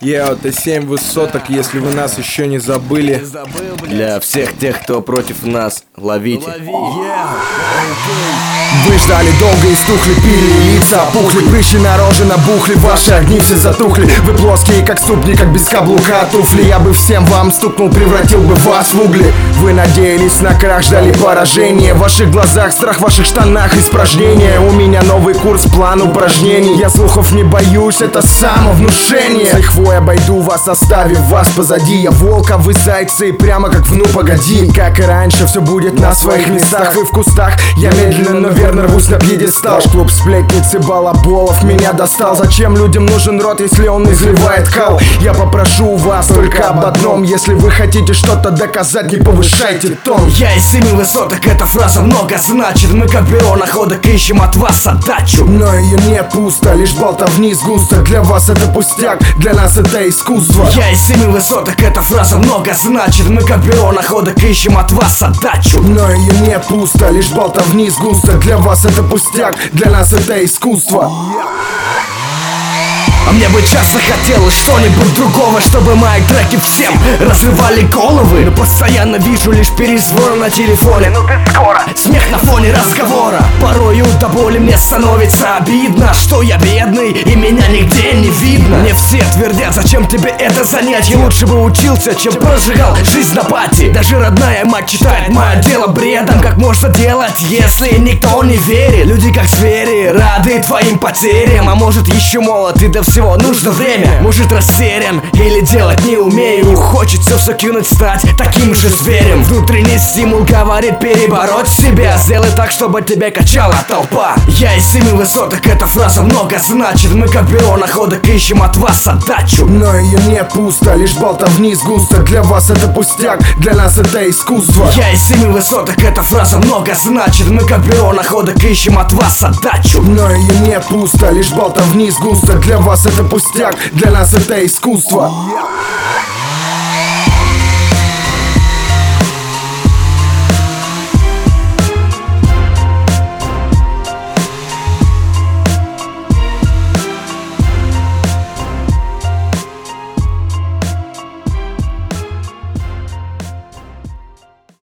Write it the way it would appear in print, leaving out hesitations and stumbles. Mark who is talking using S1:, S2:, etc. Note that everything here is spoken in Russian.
S1: Это 7 высоток, если вы нас еще не забыли.
S2: Для всех тех, кто против нас, ловите.
S3: Вы ждали долго и стухли, пили, лица опухли, прыщи на роже набухли, ваши огни все затухли. Вы плоские, как ступни, как без каблука туфли. Я бы всем вам стукнул, превратил бы вас в угли. Вы надеялись на крах, ждали поражения. В ваших глазах страх, в ваших штанах испражнения. У меня новый курс, план упражнений. Я слухов не боюсь, это самовнушение. С лихвой обойду вас, оставив вас позади. Я волк, а вы зайцы, и прямо как в «Ну погоди». Как и раньше, все будет на своих местах. Вы в кустах, я медленно, но верно рвусь на пьедестал. Ваш клуб сплетницы, балаболов меня достал. Зачем людям нужен рот, если он изливает кал? Я попрошу вас только об одном: если вы хотите что-то доказать, не повышайте тон.
S4: Я из 7 высоток, эта фраза много значит. Мы как бюро находок ищем от вас отдачу.
S3: Но ее нет пусто, лишь болтовни сгусток. Для вас это пустяк, для нас это искусство.
S4: Я из 7 высоток, эта фраза много значит. Мы как бюро находок ищем от вас отдачу.
S3: Но ее нет пусто, лишь болтовни сгусток. Для вас это пустяк, для нас это искусство.
S4: А мне бы часто хотелось что-нибудь другого, чтобы мои треки всем разрывали головы. Но постоянно вижу лишь перезвон на телефоне. Ну ты скоро, смех на фоне разговора. Порою до боли мне становится обидно, что я бедный и меня нигде не видно. Мне все твердят, зачем тебе это занятие? Лучше бы учился, чем прожигал жизнь на пати. Даже родная мать считает мое дело бредом. Как можно делать, если никто не верит? Люди как звери, рады твоим потерям. А может еще молод и до всего нужно время. Может растерян или делать не умею. Хочется все кинуть, стать таким же зверем. Внутренний стимул говорит перебороть себя. Сделай так, чтобы тебя качала толпа. Я из 7 высоток, эта фраза много значит. Мы как бюро находок ищем от вас отдачу.
S3: Но ее нет пусто, лишь болтовни сгусток. Для вас это пустяк, для нас это искусство.
S4: Я из 7 высоток, эта фраза много значит. Мы как бюро находок ищем от вас отдачу.
S3: Но ее нет пусто, лишь болтовни сгусток. Для вас это пустяк, для нас это искусство.